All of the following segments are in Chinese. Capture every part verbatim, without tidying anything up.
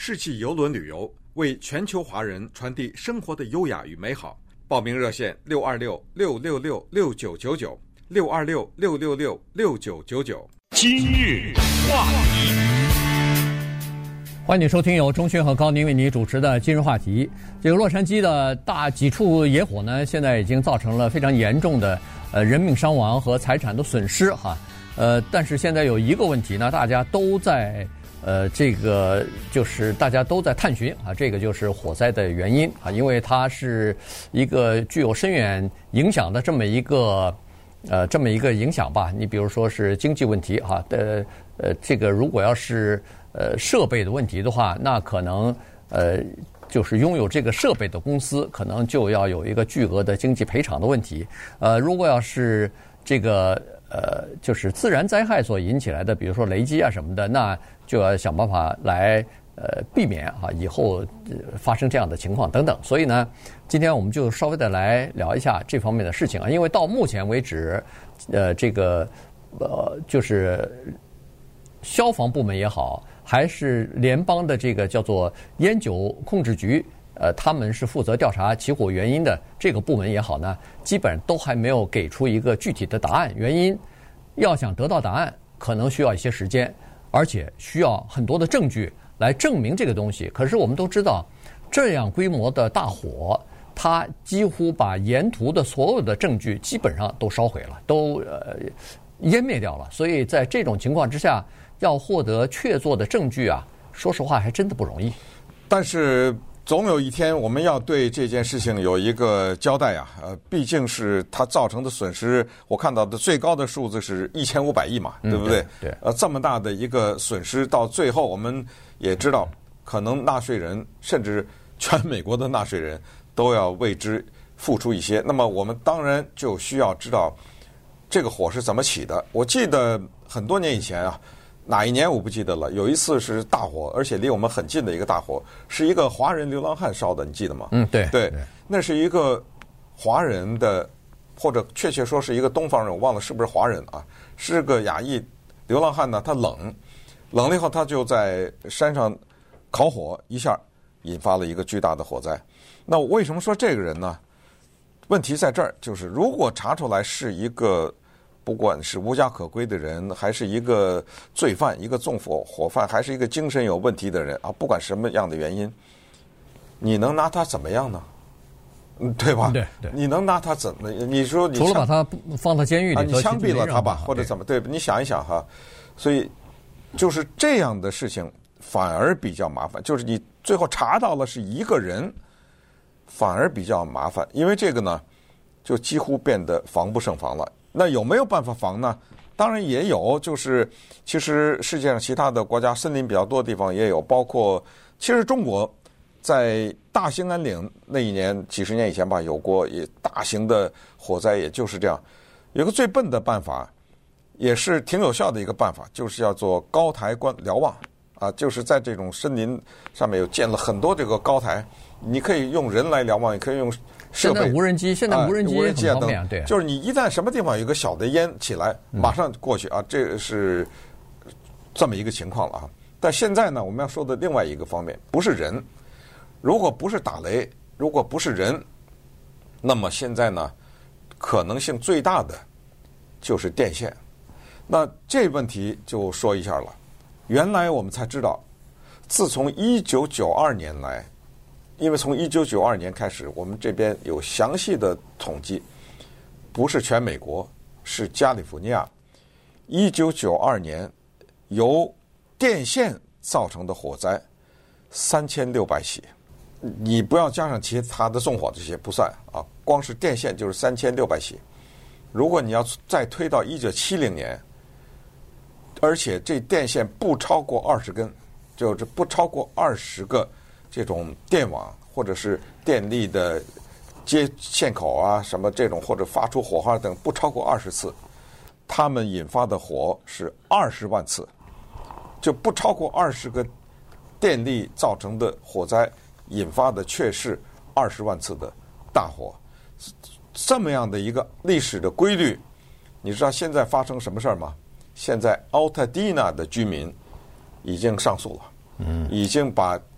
世纪邮轮旅游，为全球华人传递生活的优雅与美好。报名热线六二六六六六六九九九六二六六六六六九九九。 今日话题， 欢迎收听由钟迅和高宁为你主持的今日话题。这个洛杉矶的大几处野火呢，现在已经造成了非常严重的呃人命伤亡和财产的损失哈。呃，但是现在有一个问题呢，大家都在呃这个就是大家都在探寻啊，这个就是火灾的原因啊，因为它是一个具有深远影响的这么一个呃这么一个影响吧。你比如说是经济问题哈，呃呃这个如果要是呃设备的问题的话，那可能呃就是拥有这个设备的公司可能就要有一个巨额的经济赔偿的问题。呃，如果要是这个呃就是自然灾害所引起来的，比如说雷击啊什么的，那就要想办法来呃避免啊以后、呃、发生这样的情况等等。所以呢，今天我们就稍微的来聊一下这方面的事情啊，因为到目前为止，呃这个呃就是消防部门也好，还是联邦的这个叫做烟酒控制局，呃，他们是负责调查起火原因的这个部门也好呢，基本都还没有给出一个具体的答案。原因要想得到答案，可能需要一些时间，而且需要很多的证据来证明这个东西。可是我们都知道，这样规模的大火，它几乎把沿途的所有的证据基本上都烧毁了，都呃湮灭掉了。所以在这种情况之下，要获得确凿的证据啊，说实话还真的不容易。 但是总有一天我们要对这件事情有一个交代啊，呃，毕竟是它造成的损失，我看到的最高的数字是一千五百亿嘛， 嗯、 对不对？ 对。对呃，这么大的一个损失，到最后我们也知道，可能纳税人甚至全美国的纳税人都要为之付出一些。那么我们当然就需要知道这个火是怎么起的。我记得很多年以前啊。哪一年我不记得了，有一次是大火，而且离我们很近的一个大火，是一个华人流浪汉烧的，你记得吗？ 嗯，对对，那是一个华人的，或者确切说是一个东方人，我忘了是不是华人啊，是个亚裔流浪汉呢。他冷，冷了以后他就在山上烤火，一下引发了一个巨大的火灾。那我为什么说这个人呢？问题在这儿，就是如果查出来是一个不管是无家可归的人，还是一个罪犯，一个纵火火犯，还是一个精神有问题的人啊，不管什么样的原因，你能拿他怎么样呢？嗯，对吧？ 对对， 你能拿他怎么？你说你除了把他放到监狱里， 啊，你枪毙了他吧，或者对怎么？对，你想一想哈，所以就是这样的事情反而比较麻烦，就是你最后查到了是一个人，反而比较麻烦，因为这个呢，就几乎变得防不胜防了。那有没有办法防呢？当然也有，就是其实世界上其他的国家森林比较多的地方也有，包括其实中国在大兴安岭那一年几十年以前吧，有过也大型的火灾，也就是这样。有个最笨的办法，也是挺有效的一个办法，就是要做高台观瞭望啊，就是在这种森林上面有建了很多这个高台，你可以用人来瞭望，也可以用设备， 现在无人机，现在无人机也很方便，对， 就是你一旦什么地方有个小的烟起来，马上过去啊，这是这么一个情况了啊。但现在呢，我们要说的另外一个方面，不是人，如果不是打雷，如果不是人，那么现在呢，可能性最大的就是电线。那这问题就说一下了。原来我们才知道，自从一九九二年来。因为从一九九二年开始，我们这边有详细的统计，不是全美国，是加利福尼亚。一九九二年由电线造成的火灾三千六百起，你不要加上其他的纵火这些不算啊，光是电线就是三千六百起。如果你要再推到一九七零年，而且这电线不超过二十根，就是不超过二十个。这种电网或者是电力的接线口啊，什么这种或者发出火花等不超过二十次，他们引发的火是二十万次，就不超过二十个电力造成的火灾引发的却是二十万次的大火。这么样的一个历史的规律，你知道现在发生什么事儿吗？现在 Altadena 的居民已经上诉了，嗯，已经把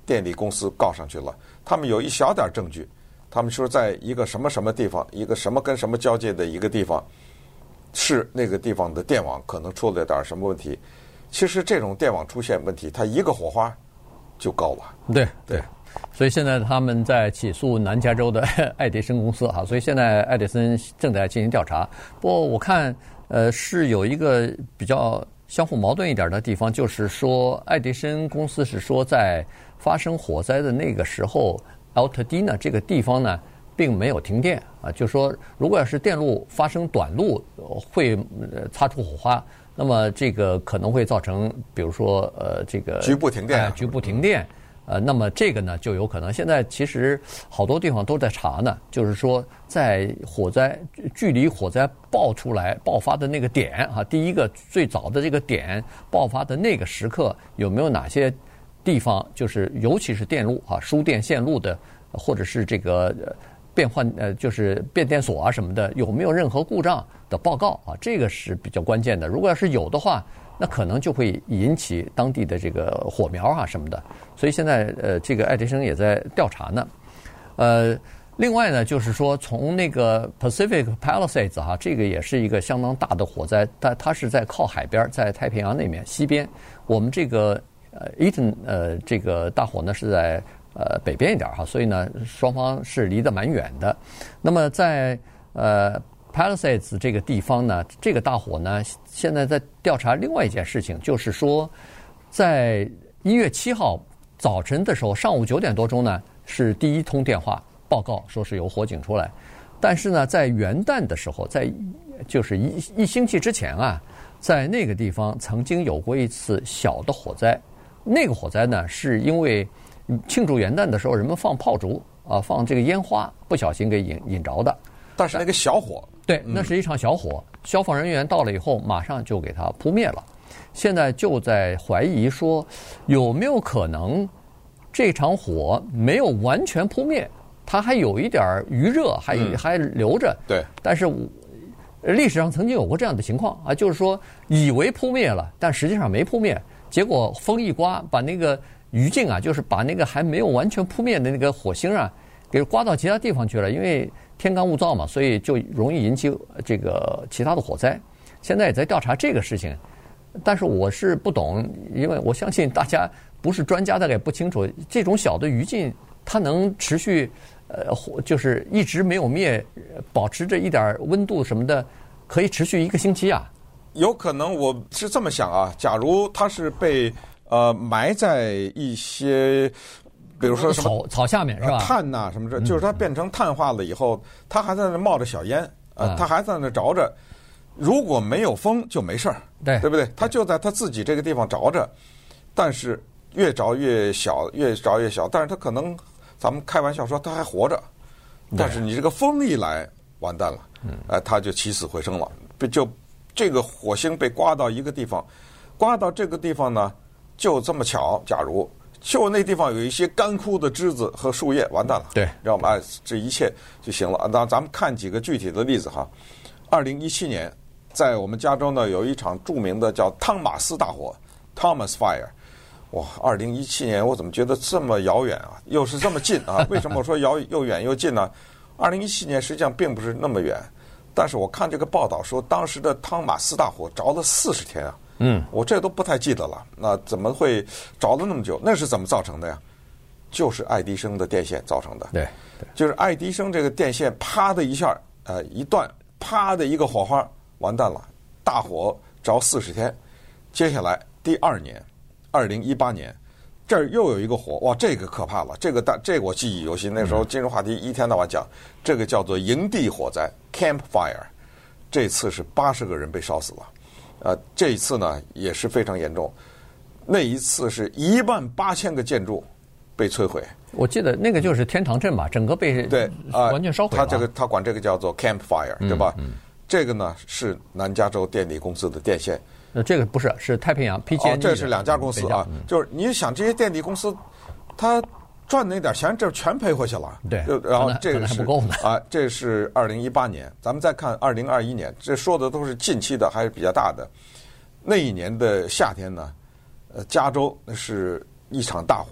电力公司告上去了，他们有一小点证据，他们说在一个什么什么地方，一个什么跟什么交界的一个地方，是那个地方的电网可能出了点什么问题。其实这种电网出现问题，它一个火花就高了。 对对，所以现在他们在起诉南加州的爱迪生公司哈，所以现在爱迪生正在进行调查。不过我看呃是有一个比较相互矛盾一点的地方，就是说爱迪生公司是说在发生火灾的那个时候 Altadena 这个地方呢并没有停电啊，就是说如果要是电路发生短路会擦出火花，那么这个可能会造成比如说呃这个局部停电、 呃、局部停电呃，那么这个呢就有可能。现在其实好多地方都在查呢，就是说在火灾距离火灾爆出来爆发的那个点啊，第一个最早的这个点爆发的那个时刻，有没有哪些地方，就是尤其是电路啊、输电线路的，或者是这个变换呃，就是变电所啊什么的，有没有任何故障的报告啊？这个是比较关键的。如果要是有的话，那可能就会引起当地的这个火苗啊什么的。所以现在呃，这个爱迪生也在调查呢。呃，另外呢，就是说从那个 Pacific Palisades 哈、啊，这个也是一个相当大的火灾，但它是在靠海边，在太平洋那面西边。我们这个呃 Eaton 呃这个大火呢是在呃北边一点哈，所以呢双方是离得蛮远的。那么在呃 Palisades 这个地方呢，这个大火呢现在在调查另外一件事情，就是说在一月七号早晨的时候，上午九点多钟呢是第一通电话报告说是有火警出来，但是呢在元旦的时候，在就是一一星期之前啊，在那个地方曾经有过一次小的火灾。那个火灾呢是因为庆祝元旦的时候人们放炮竹啊，放这个烟花不小心给引引着的。 但是那个小火， 对，那是一场小火，嗯、消防人员到了以后马上就给它扑灭了。现在就在怀疑说有没有可能这场火没有完全扑灭，它还有一点余热还、嗯、还留着。 对， 但是历史上曾经有过这样的情况啊，就是说以为扑灭了，但实际上没扑灭，结果风一刮，把那个余烬啊，就是把那个还没有完全扑灭的那个火星啊，给刮到其他地方去了。因为天干物燥嘛，所以就容易引起这个其他的火灾。现在也在调查这个事情，但是我是不懂，因为我相信大家不是专家，大概也不清楚这种小的余烬它能持续呃，就是一直没有灭，保持着一点温度什么的，可以持续一个星期啊。 有可能我是这么想啊，假如它是被呃埋在一些。比如说什么草草下面是吧？ 碳呐、啊、什么这，就是它变成碳化了以后，它还在那冒着小烟，呃，它还在那着着。如果没有风就没事儿， 对对不对？它就在它自己这个地方着着，但是越着越小，越着越小。但是它可能，咱们开玩笑说它还活着，但是你这个风一来，完蛋了，呃，它就起死回生了。就这个火星被刮到一个地方，刮到这个地方呢，就这么巧，假如。就那地方有一些干枯的枝子和树叶，完蛋了， 对， 知道吗？哎，这一切就行了。那咱们看几个具体的例子哈。二零一七年，在我们加州呢，有一场著名的叫汤马斯大火 （Thomas Fire）。哇，二零一七年我怎么觉得这么遥远啊？又是这么近啊？为什么我说遥又远又近呢？二零一七年实际上并不是那么远，但是我看这个报道说，当时的汤马斯大火着了四十天啊。嗯，我这都不太记得了。那怎么会着了那么久？那是怎么造成的呀？就是爱迪生的电线造成的。 对， 就是爱迪生这个电线啪的一下，呃，一断，啪的一个火花，完蛋了，大火着四十天。接下来第二年，二零一八年，这儿又有一个火，哇，这个可怕了，这个大，这个我记忆犹新。那时候金融话题一天到晚讲，这个叫做营地火灾 （campfire）， 这次是八十个人被烧死了。呃，这一次呢也是非常严重，那一次是一万八千个建筑被摧毁。 我记得那个就是天堂镇吧，整个被对啊、呃、 完全烧毁了。 他这个他管这个叫做 campfire， 对吧？嗯嗯、这个呢是南加州电力公司的电线。 那这个不是，是太平洋 P G E。 哦，这是两家公司啊，嗯、就是你想这些电力公司，他赚那点钱，这全赔回去了。 对， 然后这个是不够呢啊，这是二零一八年，咱们再看二零二一年，这说的都是近期的，还是比较大的。那一年的夏天呢，呃，加州那是一场大火，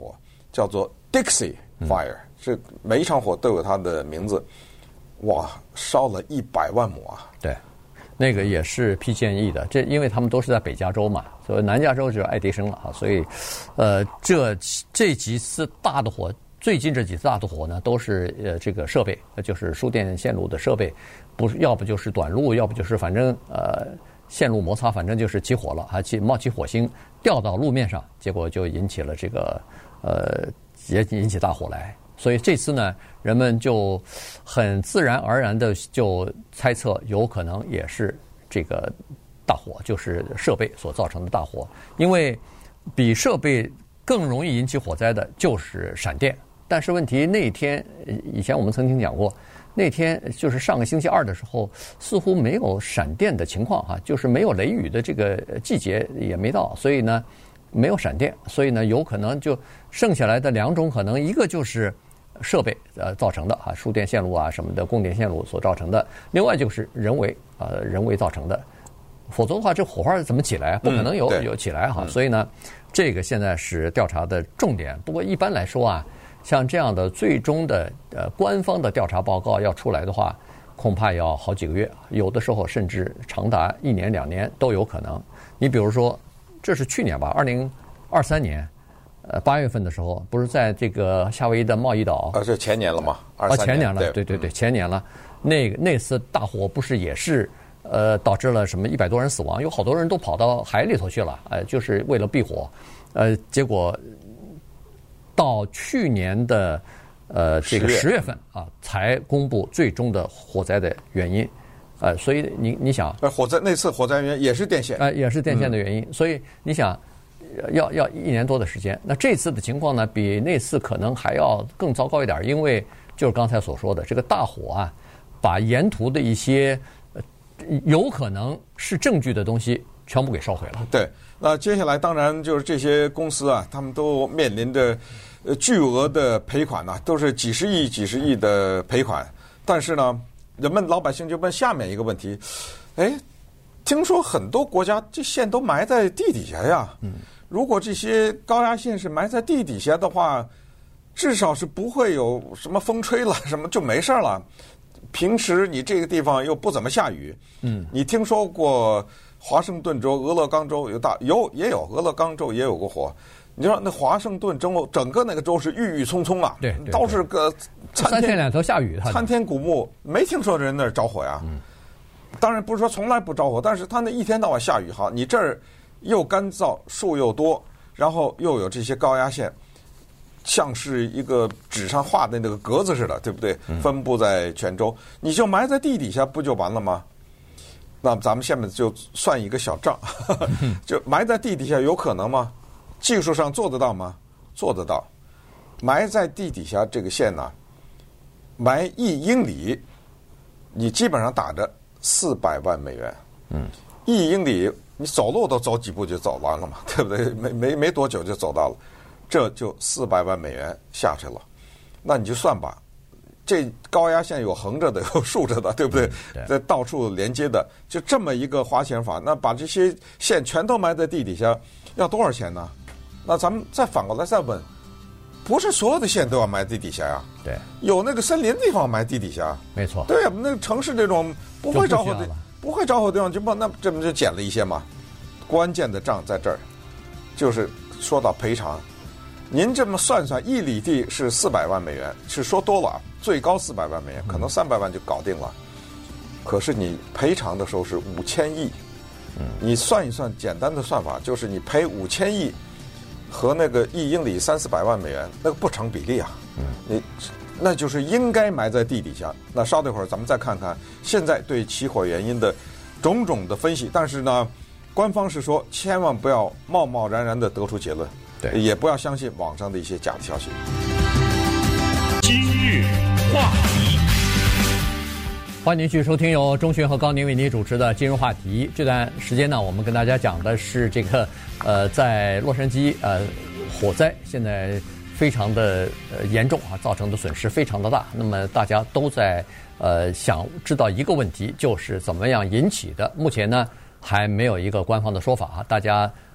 叫做 Dixie Fire，、嗯、是每一场火都有它的名字。哇，烧了一百万亩啊！ 对，那个也是 P G E 的，这因为他们都是在北加州嘛，所以南加州就是爱迪生了啊，所以，呃，这这几次大的火，最近这几次大的火呢，都是呃这个设备，就是输电线路的设备，不是要不就是短路，要不就是反正呃线路摩擦，反正就是起火了，还起冒起火星掉到路面上，结果就引起了这个呃也引起大火来。所以这次呢，人们就很自然而然的就猜测，有可能也是这个大火，就是设备所造成的大火。因为比设备更容易引起火灾的就是闪电。但是问题那天，以前我们曾经讲过，那天就是上个星期二的时候，似乎没有闪电的情况哈，就是没有雷雨的这个季节也没到，所以呢没有闪电，所以呢有可能就剩下来的两种可能，一个就是设备呃造成的啊，输电线路啊什么的，供电线路所造成的；另外就是人为呃人为造成的，否则的话这火花怎么起来？不可能有、嗯、有起来哈。所以呢，这个现在是调查的重点。不过一般来说啊，像这样的最终的呃官方的调查报告要出来的话，恐怕要好几个月，有的时候甚至长达一年两年都有可能。你比如说，这是去年吧，二零二三年。呃，八月份的时候，不是在这个夏威夷的贸易岛？ 啊，是前年了嘛？ 啊，前年了，对对对，前年了。那个那次大火不是也是呃导致了什么一百多人死亡，有好多人都跑到海里头去了，呃，就是为了避火。呃，结果到去年的呃这个十月份啊，才公布最终的火灾的原因。呃，所以你你想， 呃，火灾那次火灾原因也是电线， 呃，也是电线的原因。嗯、所以你想。要要一年多的时间，那这次的情况呢，比那次可能还要更糟糕一点，因为就是刚才所说的这个大火啊，把沿途的一些呃有可能是证据的东西全部给烧毁了。 对，那接下来当然就是这些公司啊，他们都面临着呃巨额的赔款呐、啊，都是几十亿、几十亿的赔款。但是呢，人们老百姓就问下面一个问题：哎，听说很多国家这线都埋在地底下呀。嗯。如果这些高压线是埋在地底下的话，至少是不会有什么风吹了，什么就没事了。平时你这个地方又不怎么下雨，嗯，你听说过华盛顿州、俄勒冈州有大有也有俄勒冈州也有过火？你说那华盛顿州整个那个州是郁郁葱葱啊， 对，对都是个参三天两头下雨， 参天古木，没听说人那儿着火呀。嗯，当然不是说从来不着火，但是他那一天到晚下雨，好，你这儿。又干燥，树又多，然后又有这些高压线，像是一个纸上画的那个格子似的，对不对？分布在全州，你就埋在地底下不就完了吗？那咱们下面就算一个小账，就埋在地底下有可能吗？技术上做得到吗？做得到。埋在地底下这个线呢，埋一英里，你基本上打着四百万美元。嗯，一英里。你走路都走几步就走完了嘛，对不对？没没没多久就走到了，这就四百万美元下去了。那你就算吧，这高压线有横着的，有竖着的，对不对？在到处连接的，就这么一个花钱法。那把这些线全都埋在地底下，要多少钱呢？那咱们再反过来再问，不是所有的线都要埋地底下呀？ 对， 有那个森林地方埋地底下， 没错。 对呀，那个城市这种不会着火的。不会着火的地方就不，那这不就减了一些吗？关键的账在这儿，就是说到赔偿。您这么算算，一里地是四百万美元，是说多了，最高四百万美元，可能三百万就搞定了。可是你赔偿的时候是五千亿，你算一算，简单的算法就是你赔五千亿和那个一英里三四百万美元，那个不成比例啊。你。那就是应该埋在地底下。那稍等一会儿，咱们再看看现在对起火原因的种种的分析。但是呢，官方是说千万不要贸贸然然的得出结论， 对， 也不要相信网上的一些假的消息。 今日话题， 欢迎您继续收听由钟迅和高宁为您主持的今日话题。这段时间呢，我们跟大家讲的是这个呃，在洛杉矶呃火灾现在。非常的呃严重啊，造成的损失非常的大。那么大家都在呃想知道一个问题，就是怎么样引起的。目前呢还没有一个官方的说法啊，大家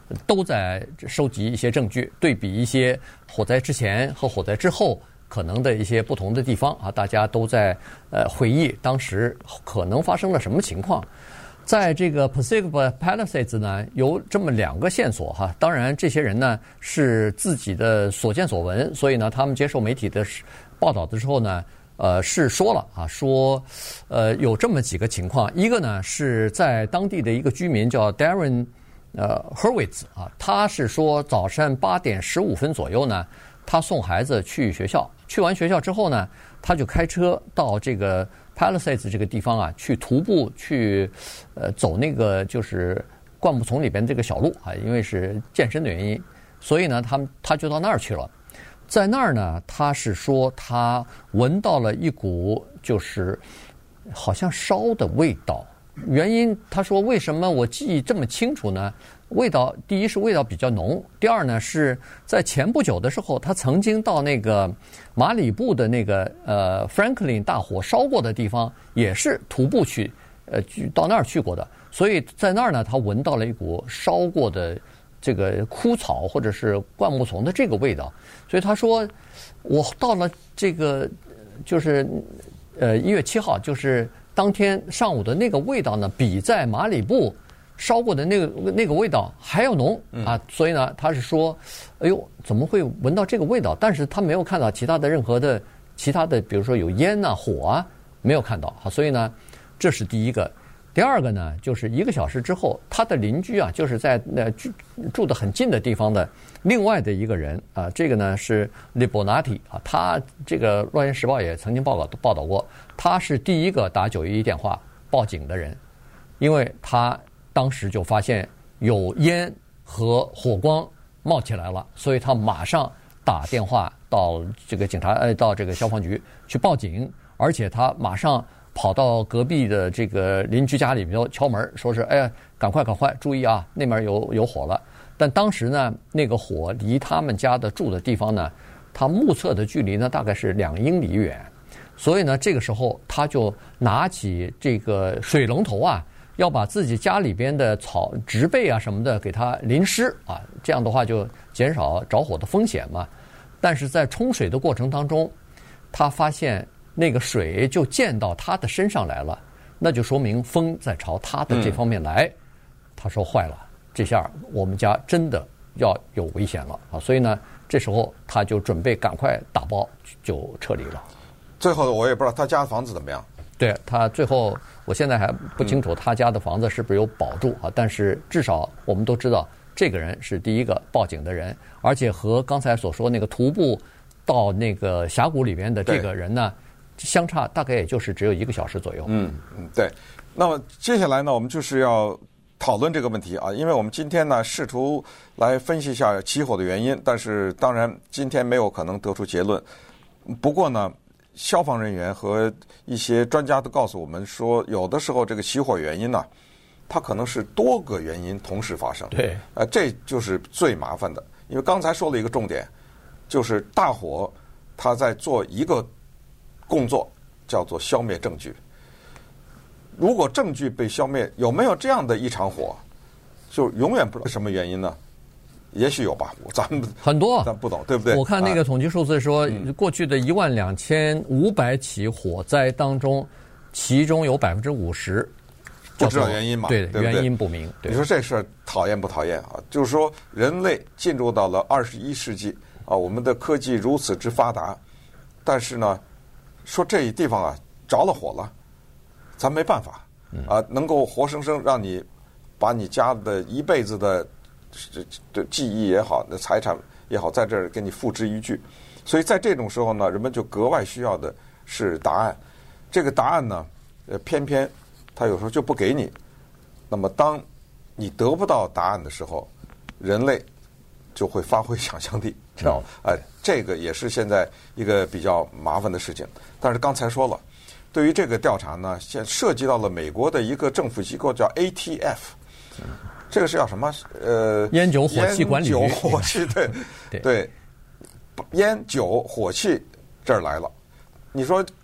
都在收集一些证据，对比一些火灾之前和火灾之后可能的一些不同的地方啊，大家都在呃回忆当时可能发生了什么情况。在这个 Pacific Palisades 呢，有这么两个线索哈。当然，这些人呢是自己的所见所闻，所以呢，他们接受媒体的报道的时候呢，呃，是说了啊，说呃有这么几个情况。一个呢是在当地的一个居民叫 Darren 呃 Hurwitz 啊，他是说早上八点十五分左右呢，他送孩子去学校，去完学校之后呢，他就开车到这个 Palisades 这个地方啊，去徒步去，呃，走那个就是灌木丛里边这个小路啊，因为是健身的原因，所以呢，他们他就到那儿去了。在那儿呢，他是说他闻到了一股就是好像烧的味道。原因他说为什么我记忆这么清楚呢？味道第一是味道比较浓，第二呢是在前不久的时候，他曾经到那个马里布的那个呃 Franklin 大火烧过的地方，也是徒步去呃到那儿去过的，所以在那儿呢，他闻到了一股烧过的这个枯草或者是灌木丛的这个味道，所以他说我到了这个就是呃一月七号，就是当天上午的那个味道呢，比在马里布烧过的那个那个味道还要浓啊，所以呢，他是说，哎呦，怎么会闻到这个味道？但是他没有看到其他的任何的其他的，比如说有烟呐、火啊，没有看到啊，所以呢，这是第一个。第二个呢，就是一个小时之后，他的邻居啊，就是在那住住得很近的地方的另外的一个人啊，这个呢是 Libonati 啊，他这个《洛杉矶时报》也曾经报道报道过，他是第一个打九一一电话报警的人，因为他当时就发现有烟和火光冒起来了，所以他马上打电话到这个警察呃到这个消防局去报警，而且他马上跑到隔壁的这个邻居家里面敲门，说是哎呀，赶快赶快，注意啊，那边有有火了。但当时呢，那个火离他们家的住的地方呢，他目测的距离呢大概是两英里远，所以呢，这个时候他就拿起这个水龙头啊，要把自己家里边的草植被啊什么的给它淋湿啊，这样的话就减少着火的风险嘛。但是在冲水的过程当中，他发现那个水就溅到他的身上来了，那就说明风在朝他的这方面来。嗯、他说坏了，这下我们家真的要有危险了啊！所以呢，这时候他就准备赶快打包就撤离了。 最后我也不知道他家的房子怎么样。 对，他最后，我现在还不清楚他家的房子是不是有保住啊？但是至少我们都知道，这个人是第一个报警的人，而且和刚才所说那个徒步到那个峡谷里边的这个人呢，相差大概也就是只有一个小时左右。 嗯嗯，对。那么接下来呢，我们就是要讨论这个问题啊，因为我们今天呢试图来分析一下起火的原因，但是当然今天没有可能得出结论。不过呢，消防人员和一些专家都告诉我们说，有的时候这个起火原因呢，它可能是多个原因同时发生。 对， 呃，这就是最麻烦的。因为刚才说了一个重点，就是大火它在做一个工作，叫做消灭证据。如果证据被消灭，有没有这样的一场火，就永远不知道什么原因呢？也许有吧，咱们很多， 咱不懂，对不对？ 我看那个统计数字说，啊、过去的一万两千五百起火灾当中，其中有百分之五十不知道原因嘛？ 对， 对不对？ 原因不明。 你说这事儿讨厌不讨厌啊？就是说，人类进入到了二十一世纪啊，我们的科技如此之发达，但是呢，说这地方啊着了火了，咱没办法啊，能够活生生让你把你家的一辈子的。这这记忆也好，那财产也好，在这儿给你付之一炬。所以在这种时候呢，人们就格外需要的是答案。这个答案呢，呃，偏偏他有时候就不给你。那么，当你得不到答案的时候，人类就会发挥想象力，知道吗？哎，这个也是现在一个比较麻烦的事情。但是刚才说了，对于这个调查呢，现涉及到了美国的一个政府机构叫 A T F。这个是叫什么？呃， 烟酒火气管理局。 烟酒火气，对对对，烟酒火气这儿来了。你说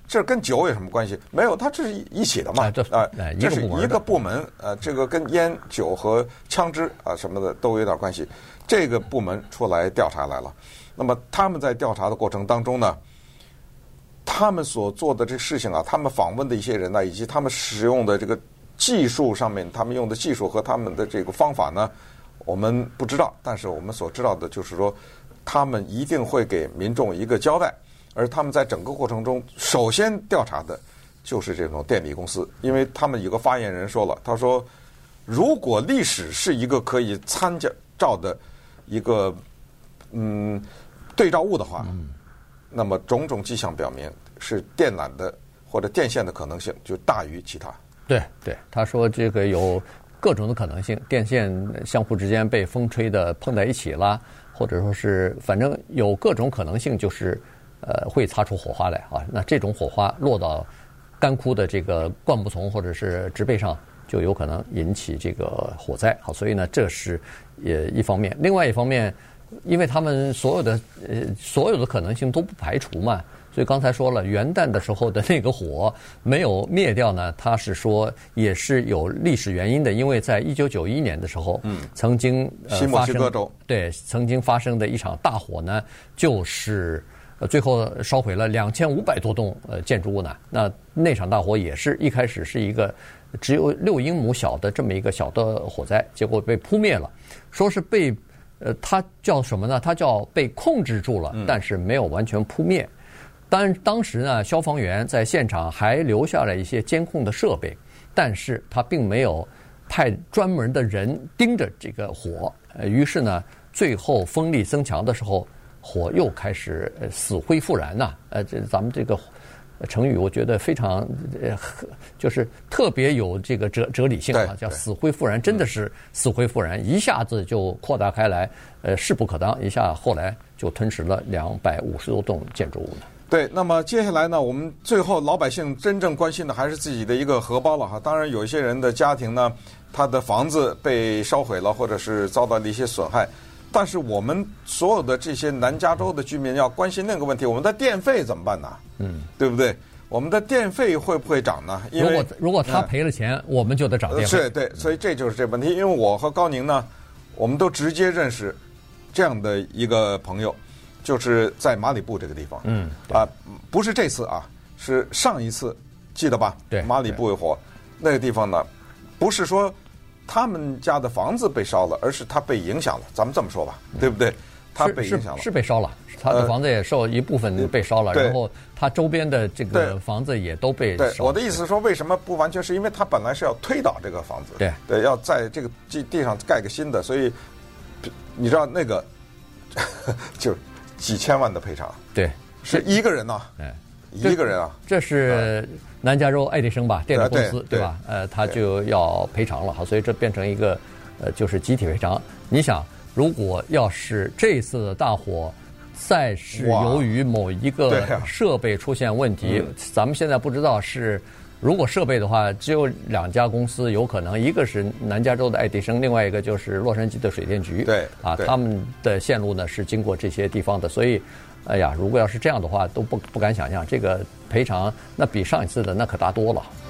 这跟酒有什么关系？没有，它这是一起的嘛， 啊，这啊， 哎这是一一个部门的个部门，呃，这个跟烟、酒和枪支啊什么的都有点关系。这个部门出来调查来了，那么他们在调查的过程当中呢，他们所做的这事情啊，他们访问的一些人呢，以及他们使用的这个技术上面，他们用的技术和他们的这个方法呢，我们不知道，但是我们所知道的就是说，他们一定会给民众一个交代。而他们在整个过程中，首先调查的就是这种电力公司，因为他们有个发言人说了，他说，如果历史是一个可以参照的一个嗯对照物的话，嗯、那么种种迹象表明，是电缆的或者电线的可能性就大于其他。 对对，他说这个有各种的可能性，电线相互之间被风吹的碰在一起啦，或者说是反正有各种可能性，就是呃会擦出火花来啊。那这种火花落到干枯的这个灌木丛或者是植被上，就有可能引起这个火灾。好，所以呢，这是也一方面。另外一方面，因为他们所有的呃所有的可能性都不排除嘛。所以刚才说了，元旦的时候的那个火没有灭掉呢，他是说也是有历史原因的，因为在一九九一年的时候，嗯，曾经呃西墨西哥州对曾经发生的一场大火呢，就是呃最后烧毁了两千五百多栋呃建筑物呢。那那场大火也是一开始是一个只有六英亩小的这么一个小的火灾，结果被扑灭了，说是被呃它叫什么呢？它叫被控制住了，但是没有完全扑灭。当当时呢，消防员在现场还留下了一些监控的设备，但是他并没有派专门的人盯着这个火。呃，于是呢，最后风力增强的时候，火又开始呃死灰复燃呐。呃，这咱们这个成语我觉得非常呃，就是特别有这个哲哲理性啊，叫死灰复燃，真的是死灰复燃，一下子就扩大开来，呃，势不可当，一下后来就吞噬了两百五十多栋建筑物呢。 对，那么接下来呢，我们最后老百姓真正关心的还是自己的一个荷包了哈。当然，有一些人的家庭呢，他的房子被烧毁了，或者是遭到了一些损害。但是我们所有的这些南加州的居民要关心那个问题：我们的电费怎么办呢？嗯，对不对？我们的电费会不会涨呢？因为如果如果他赔了钱，嗯、我们就得涨电费。 是对，所以这就是这问题。因为我和高宁呢，我们都直接认识这样的一个朋友。就是在马里布这个地方，嗯啊，不是这次啊，是上一次，记得吧？ 对， 马里布有火，那个地方呢，不是说他们家的房子被烧了，而是他被影响了。咱们这么说吧，嗯、对不对？他被影响了， 是, 是, 是被烧了，他的房子也受一部分被烧了，呃、然后他周边的这个房子也都被烧了。 对，我的意思是说，为什么不完全是因为他本来是要推倒这个房子， 对对，要在这个地上盖个新的，所以你知道那个就。几千万的赔偿， 对， 是一个人呐、啊， 哎， 一个人啊， 这是南加州爱迪生吧，电力公司对, 对, 对吧？呃，他就要赔偿了，好，所以这变成一个呃，就是集体赔偿。你想，如果要是这次的大火再是由于某一个设备出现问题，啊、咱们现在不知道是。如果设备的话，只有两家公司有可能，一个是南加州的爱迪生，另外一个就是洛杉矶的水电局。 对， 啊，他们的线路呢是经过这些地方的，所以，哎呀，如果要是这样的话，都不不敢想象这个赔偿，那比上一次的那可大多了。